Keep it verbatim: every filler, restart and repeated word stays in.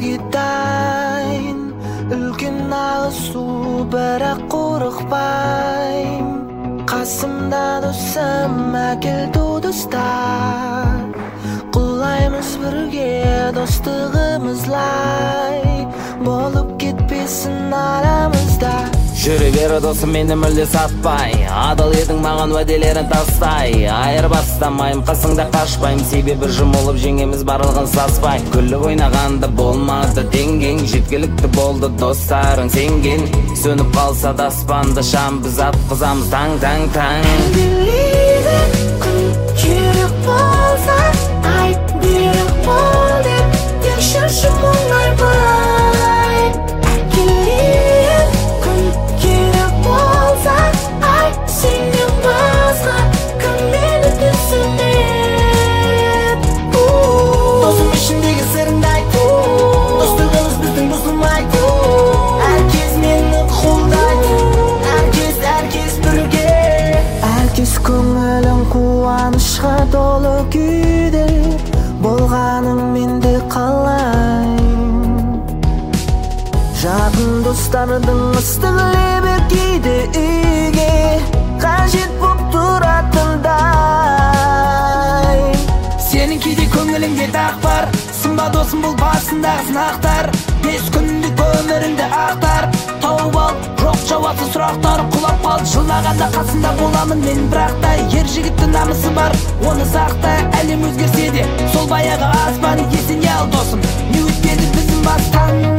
кетайын үлкен ағыс су бірақ қорықпайым қасымда досым әкелді достар құлаймыз бірге достығымызлай болып кетпесін арамызда жүре бері досым мені мүлде сатпай адал едің маған уәделерін тастай айырбастамайым қасыңда қашпайым себебі жұмылып жеңеміз барлығын саспай күліп ойнағанда болмады теңгең жеткілікті болды достарың сенген сөніп қалса да аспанда шам біз атқызамыз таң таң таң билейді күн керек болса айт берік бол деп тек шашы мұңайбай келейін күн керек болса айт сенен басқа кім мені түсінеді досым ішіндегі сырыңды айт достығымыз біздің бұзылмайды әркез мені қолдайды әркез әркез бірге әркез көңілің қуанышқа толы күйде болғаның менде қалайым жақын достардың ыстық лебі кейде үйге қажет боп тұратындай сенің кейде көңіліңде дақ бар сынба досым бұл басындағы сынақтар бес күндік өміріңді ақтар тауып ал жоқ жауапсыз сұрақтар құлап қалды жылағанда қасында боламын мен бірақ та ер жігіттің намысы бар оны сақта әлем өзгерсе де сол баяғы аспан есіне ал досым не өтпеді біздің бастан